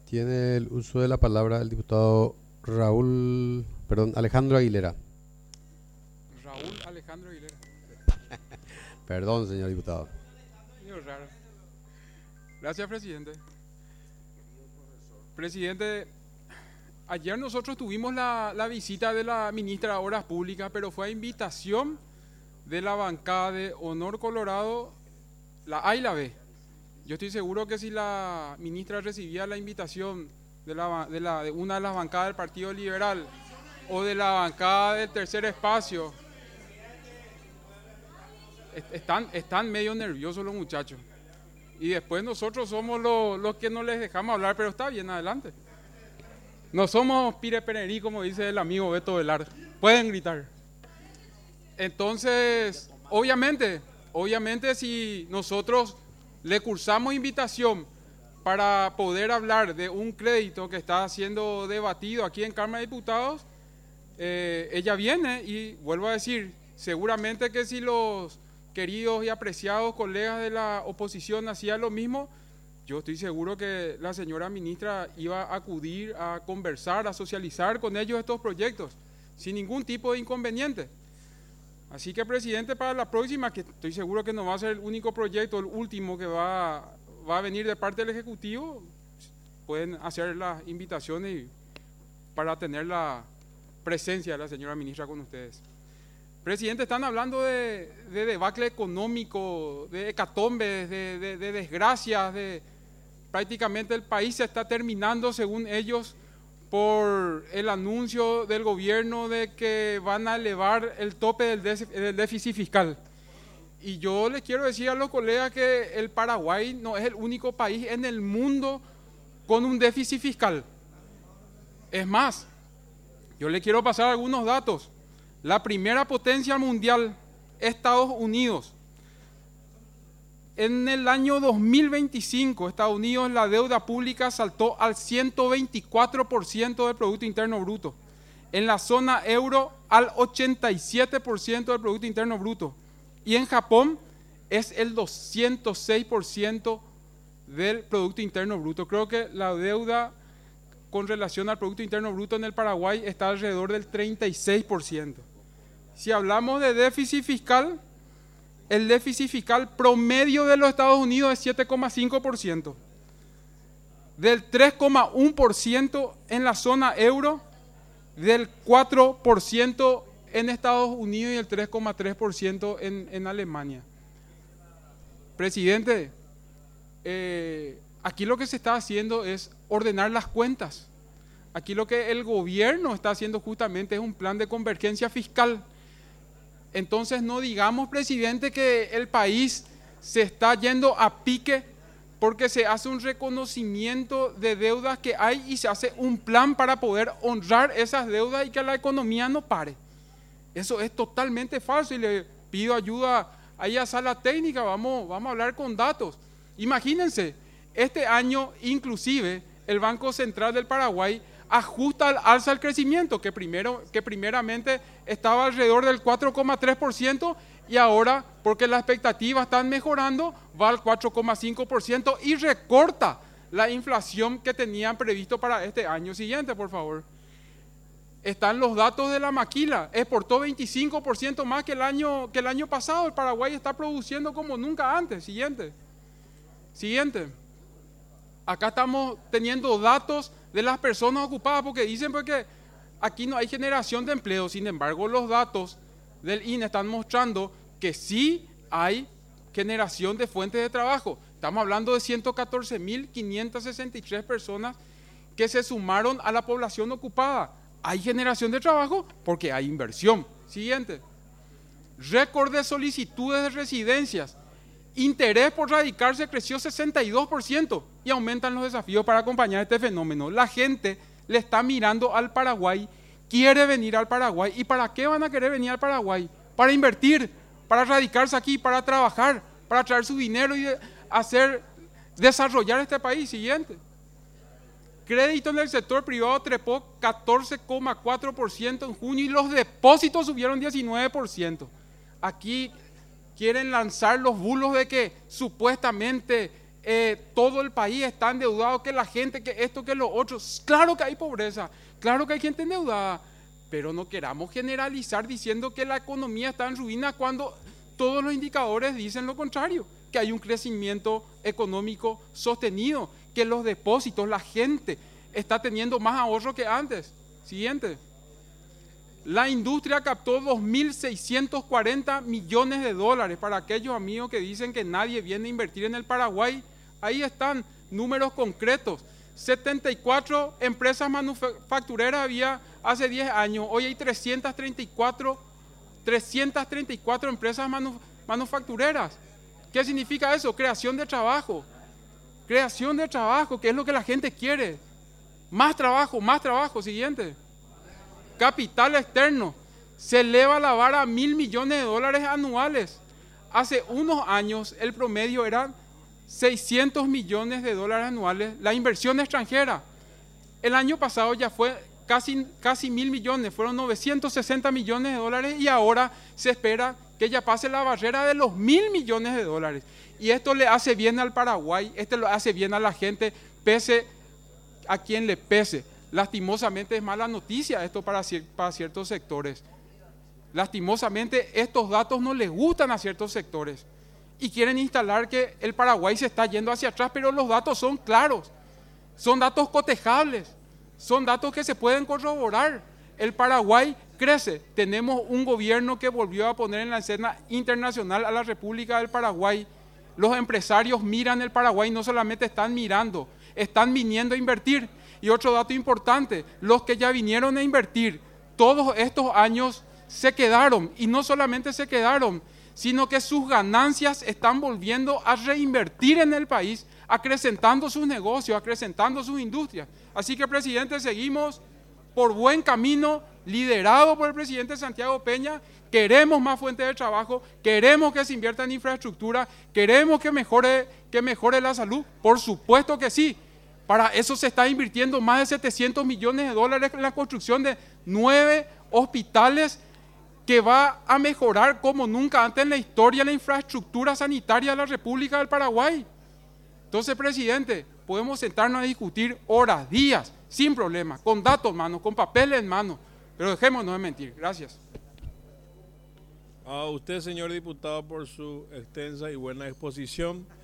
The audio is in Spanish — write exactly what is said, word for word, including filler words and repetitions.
Tiene el uso de la palabra el diputado Raúl, perdón, Alejandro Aguilera. Raúl Alejandro Aguilera. Perdón, señor diputado. Dios raro. Gracias, presidente. Presidente, ayer nosotros tuvimos la, la visita de la ministra de Obras Públicas, pero fue a invitación de la bancada de Honor Colorado, la A y la B. Yo estoy seguro que si la ministra recibía la invitación de, la, de, la, de una de las bancadas del Partido Liberal o de la bancada del Tercer Espacio, están, están medio nerviosos los muchachos. Y después nosotros somos los, los que no les dejamos hablar, pero está bien, adelante. No somos pirepererí, como dice el amigo Beto Velar. Pueden gritar. Entonces, obviamente, obviamente si nosotros le cursamos invitación para poder hablar de un crédito que está siendo debatido aquí en Cámara de Diputados, eh, ella viene y vuelvo a decir, seguramente que si los queridos y apreciados colegas de la oposición hacían lo mismo, yo estoy seguro que la señora ministra iba a acudir a conversar, a socializar con ellos estos proyectos, sin ningún tipo de inconveniente. Así que, presidente, para la próxima, que estoy seguro que no va a ser el único proyecto, el último que va, va a venir de parte del Ejecutivo, pueden hacer las invitaciones para tener la presencia de la señora ministra con ustedes. Presidente, están hablando de, de debacle económico, de hecatombes, de, de, de desgracias, de prácticamente el país se está terminando, según ellos, por el anuncio del gobierno de que van a elevar el tope del, del déficit fiscal. Y yo les quiero decir a los colegas que el Paraguay no es el único país en el mundo con un déficit fiscal. Es más, yo les quiero pasar algunos datos. La primera potencia mundial, Estados Unidos. En el año dos mil veinticinco, Estados Unidos, la deuda pública saltó al ciento veinticuatro por ciento del Producto Interno Bruto. En la zona euro, al ochenta y siete por ciento del Producto Interno Bruto. Y en Japón, es el doscientos seis por ciento del Producto Interno Bruto. Creo que la deuda con relación al Producto Interno Bruto en el Paraguay está alrededor del treinta y seis por ciento. Si hablamos de déficit fiscal, el déficit fiscal promedio de los Estados Unidos es siete coma cinco por ciento. Del tres coma uno por ciento en la zona euro, del cuatro por ciento en Estados Unidos y el tres coma tres por ciento en, en Alemania. Presidente, eh, aquí lo que se está haciendo es ordenar las cuentas. Aquí lo que el gobierno está haciendo justamente es un plan de convergencia fiscal. Entonces no digamos, presidente, que el país se está yendo a pique porque se hace un reconocimiento de deudas que hay y se hace un plan para poder honrar esas deudas y que la economía no pare. Eso es totalmente falso y le pido ayuda ahí a Sala Técnica, vamos, vamos a hablar con datos. Imagínense, este año inclusive el Banco Central del Paraguay ajusta al alza el crecimiento, que, primero, que primeramente estaba alrededor del cuatro coma tres por ciento y ahora, porque las expectativas están mejorando, va al cuatro coma cinco por ciento y recorta la inflación que tenían previsto para este año siguiente, por favor. Están los datos de la maquila, exportó veinticinco por ciento más que el año, que el año pasado, el Paraguay está produciendo como nunca antes. Siguiente. Siguiente. Acá estamos teniendo datos de las personas ocupadas, porque dicen porque aquí no hay generación de empleo. Sin embargo, los datos del I N E están mostrando que sí hay generación de fuentes de trabajo. Estamos hablando de ciento catorce mil quinientas sesenta y tres personas que se sumaron a la población ocupada. Hay generación de trabajo porque hay inversión. Siguiente. Récord de solicitudes de residencias. Interés por radicarse creció sesenta y dos por ciento y aumentan los desafíos para acompañar este fenómeno. La gente le está mirando al Paraguay, quiere venir al Paraguay. ¿Y para qué van a querer venir al Paraguay? Para invertir, para radicarse aquí, para trabajar, para traer su dinero y hacer desarrollar este país. Siguiente. Crédito en el sector privado trepó catorce coma cuatro por ciento en junio y los depósitos subieron diecinueve por ciento. Aquí quieren lanzar los bulos de que supuestamente eh, todo el país está endeudado, que la gente, que esto, que lo otro. Claro que hay pobreza, claro que hay gente endeudada, pero no queramos generalizar diciendo que la economía está en ruina cuando todos los indicadores dicen lo contrario, que hay un crecimiento económico sostenido, que los depósitos, la gente está teniendo más ahorro que antes. Siguiente. La industria captó dos mil seiscientos cuarenta millones de dólares. Para aquellos amigos que dicen que nadie viene a invertir en el Paraguay, ahí están números concretos. setenta y cuatro empresas manufactureras había hace diez años, hoy hay trescientas treinta y cuatro, trescientas treinta y cuatro empresas manu, manufactureras. ¿Qué significa eso? Creación de trabajo. Creación de trabajo, que es lo que la gente quiere. Más trabajo, más trabajo. Siguiente. Capital externo. Se eleva la vara a mil millones de dólares anuales. Hace unos años el promedio era seiscientos millones de dólares anuales. La inversión extranjera. El año pasado ya fue casi, casi mil millones, fueron novecientos sesenta millones de dólares y ahora se espera que ya pase la barrera de los mil millones de dólares. Y esto le hace bien al Paraguay, esto le hace bien a la gente, pese a quien le pese. Lastimosamente es mala noticia esto para, para ciertos sectores. Lastimosamente estos datos no les gustan a ciertos sectores y quieren instalar que el Paraguay se está yendo hacia atrás, pero los datos son claros, son datos cotejables, son datos que se pueden corroborar. El Paraguay crece, tenemos un gobierno que volvió a poner en la escena internacional a la República del Paraguay. Los empresarios miran el Paraguay, no solamente están mirando, están viniendo a invertir. Y otro dato importante, los que ya vinieron a invertir todos estos años se quedaron, y no solamente se quedaron, sino que sus ganancias están volviendo a reinvertir en el país, acrecentando sus negocios, acrecentando sus industrias. Así que, presidente, seguimos por buen camino, liderado por el presidente Santiago Peña. Queremos más fuentes de trabajo, queremos que se invierta en infraestructura, queremos que mejore, que mejore la salud, por supuesto que sí. Para eso se está invirtiendo más de setecientos millones de dólares en la construcción de nueve hospitales que va a mejorar como nunca antes en la historia la infraestructura sanitaria de la República del Paraguay. Entonces, presidente, podemos sentarnos a discutir horas, días, sin problema, con datos en mano, con papeles en mano, pero dejémonos de mentir. Gracias. A usted, señor diputado, por su extensa y buena exposición.